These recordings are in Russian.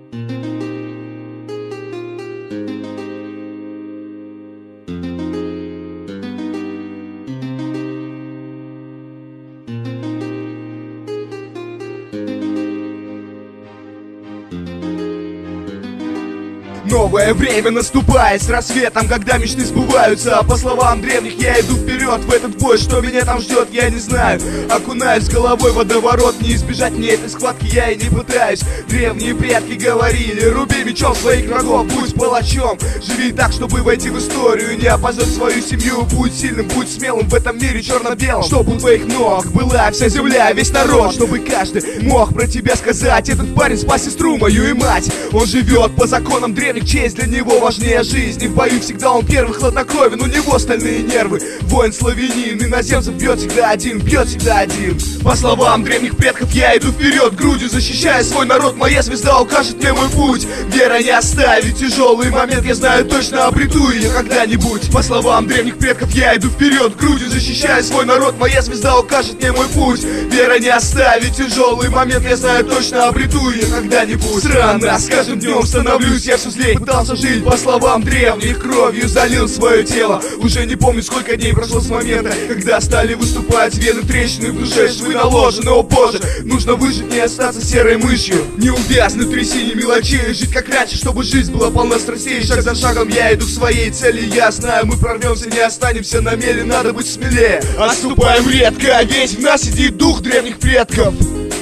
Новое время наступает с рассветом, когда мечты сбываются. По словам древних, я иду вперед в этот бой. Что меня там ждет, я не знаю. Окунаюсь с головой в водоворот. Не избежать мне этой схватки я и не пытаюсь. Древние предки говорили: руби мечом своих врагов, будь палачом. Живи так, чтобы войти в историю, не опозорь свою семью. Будь сильным, будь смелым в этом мире черно-белом. Чтобы у твоих ног была вся земля, весь народ. Чтобы каждый мог про тебя сказать: этот парень спас сестру мою и мать. Он живет по законам древних. Честь для него важнее жизни. В бою всегда он первый, хладнокровен, у него стальные нервы. Воин славянин, иноземцев бьет всегда один, бьет всегда один. По словам древних предков, я иду вперед, грудью защищая свой народ. Моя звезда укажет мне мой путь. Вера не оставит, тяжелый момент, я знаю, точно обрету ее когда-нибудь. По словам древних предков, я иду вперед, грудью защищая свой народ. Моя звезда укажет мне мой путь. Вера не оставит, тяжелый момент, я знаю, точно обрету ее когда-нибудь. Странно, с каждым днем становлюсь я все злее. Пытался жить по словам древних, кровью залил свое тело. Уже не помню, сколько дней прошло с момента, когда стали выступать вены, трещины в душе, швы наложены. О боже, нужно выжить, не остаться серой мышью, не увязнуть в трясине мелочей, жить как раньше, чтобы жизнь была полна страстей. Шаг за шагом я иду к своей цели, я знаю, мы прорвемся, не останемся на мели. Надо быть смелее, отступаем редко, ведь в нас сидит дух древних предков.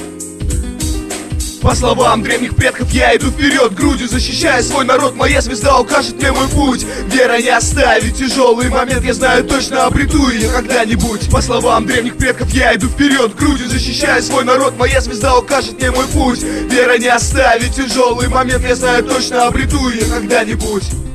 По словам древних предков, я иду вперед, грудью защищая свой народ. Моя звезда укажет мне мой путь. Вера не оставит, тяжелый момент, я знаю, точно обрету ее когда-нибудь. По словам древних предков, я иду вперед, грудью защищая свой народ. Моя звезда укажет мне мой путь. Вера не оставит, тяжелый момент, я знаю, точно обрету ее когда-нибудь.